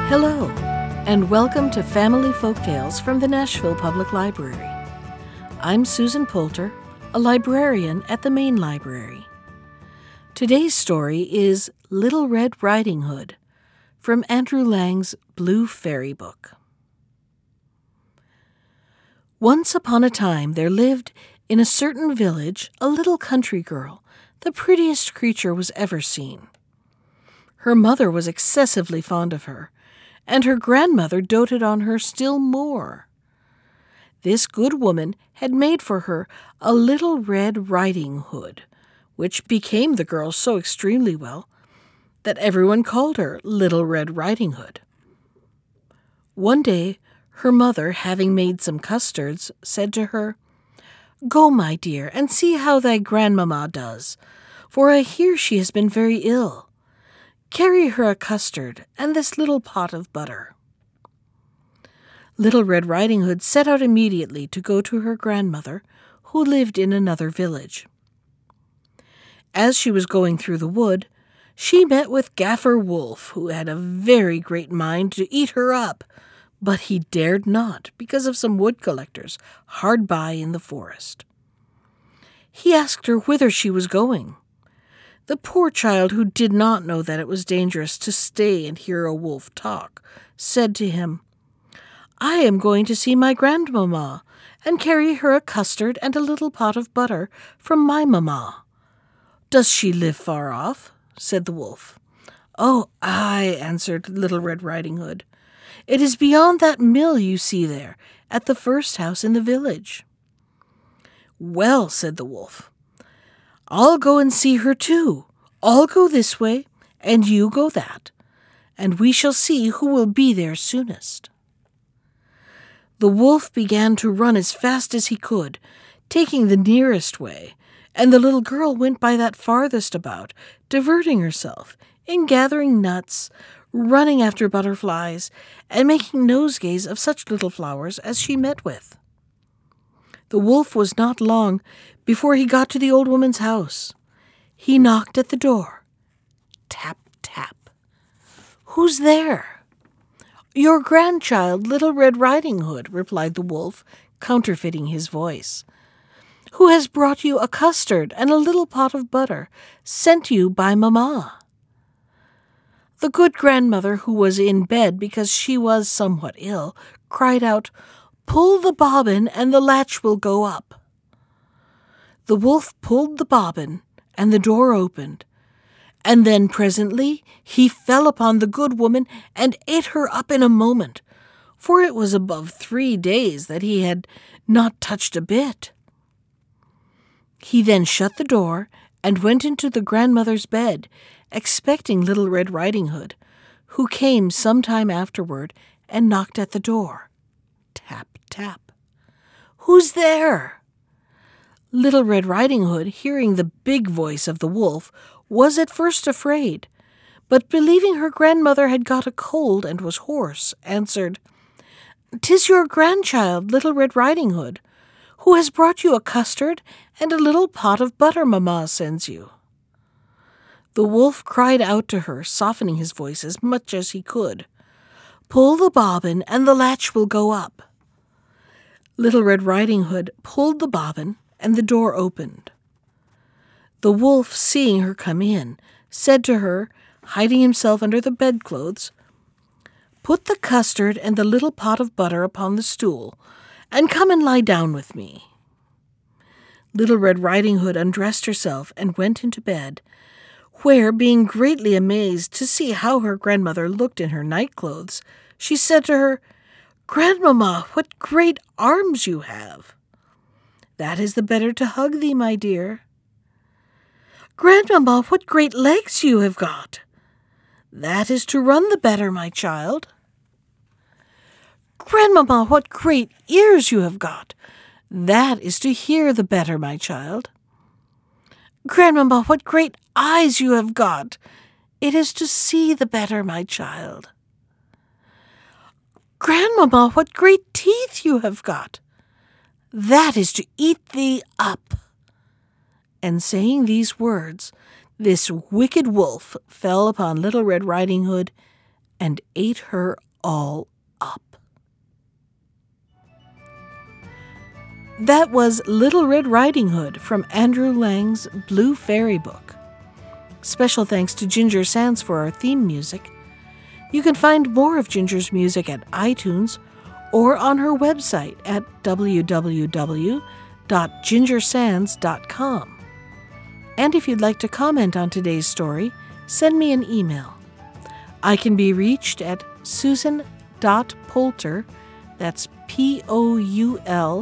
Hello, and welcome to Family Folktales from the Nashville Public Library. I'm Susan Poulter, a librarian at the Main Library. Today's story is Little Red Riding Hood from Andrew Lang's Blue Fairy Book. Once upon a time there lived in a certain village a little country girl, the prettiest creature was ever seen. Her mother was excessively fond of her, and her grandmother doted on her still more. This good woman had made for her a little red riding hood, which became the girl so extremely well that everyone called her Little Red Riding Hood. One day, her mother, having made some custards, said to her, "Go, my dear, and see how thy grandmamma does, for I hear she has been very ill. Carry her a custard and this little pot of butter." Little Red Riding Hood set out immediately to go to her grandmother, who lived in another village. As she was going through the wood, she met with Gaffer Wolf, who had a very great mind to eat her up, but he dared not because of some wood collectors hard by in the forest. He asked her whither she was going. The poor child, who did not know that it was dangerous to stay and hear a wolf talk, said to him, "I am going to see my grandmamma and carry her a custard and a little pot of butter from my mamma." "Does she live far off?" said the wolf. "Oh, aye," answered Little Red Riding Hood. "It is beyond that mill you see there, at the first house in the village." "Well," said the wolf, "I'll go and see her too. I'll go this way, and you go that, and we shall see who will be there soonest." The wolf began to run as fast as he could, taking the nearest way, and the little girl went by that farthest about, diverting herself in gathering nuts, running after butterflies, and making nosegays of such little flowers as she met with. The wolf was not long before he got to the old woman's house. He knocked at the door. Tap, tap. "Who's there?" "Your grandchild, Little Red Riding Hood," replied the wolf, counterfeiting his voice, "who has brought you a custard and a little pot of butter, sent you by mamma." The good grandmother, who was in bed because she was somewhat ill, cried out, "Pull the bobbin and the latch will go up." The wolf pulled the bobbin, and the door opened, and then presently he fell upon the good woman and ate her up in a moment, for it was above 3 days that he had not touched a bit. He then shut the door and went into the grandmother's bed, expecting Little Red Riding Hood, who came some time afterward and knocked at the door. Tap, tap. "Who's there?" Little Red Riding Hood, hearing the big voice of the wolf, was at first afraid, but believing her grandmother had got a cold and was hoarse, answered, "'Tis your grandchild, Little Red Riding Hood, who has brought you a custard and a little pot of butter mamma sends you." The wolf cried out to her, softening his voice as much as he could, "Pull the bobbin and the latch will go up." Little Red Riding Hood pulled the bobbin, and the door opened. The wolf, seeing her come in, said to her, hiding himself under the bedclothes, "Put the custard and the little pot of butter upon the stool, and come and lie down with me." Little Red Riding Hood undressed herself and went into bed, where, being greatly amazed to see how her grandmother looked in her nightclothes, she said to her, "Grandmamma, what great arms you have!" "That is the better to hug thee, my dear." "Grandmamma, what great legs you have got!" "That is to run the better, my child." "Grandmamma, what great ears you have got!" "That is to hear the better, my child." "Grandmamma, what great eyes you have got!" "It is to see the better, my child." "Grandmamma, what great teeth you have got!" "That is to eat thee up." And saying these words, this wicked wolf fell upon Little Red Riding Hood and ate her all up. That was Little Red Riding Hood from Andrew Lang's Blue Fairy Book. Special thanks to Ginger Sands for our theme music. You can find more of Ginger's music at iTunes or on her website at www.gingersands.com. And if you'd like to comment on today's story, send me an email. I can be reached at susan.poulter, that's Poulter,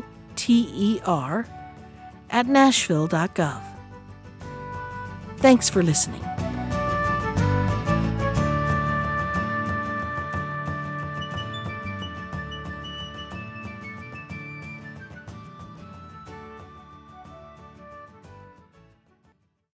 at nashville.gov. Thanks for listening.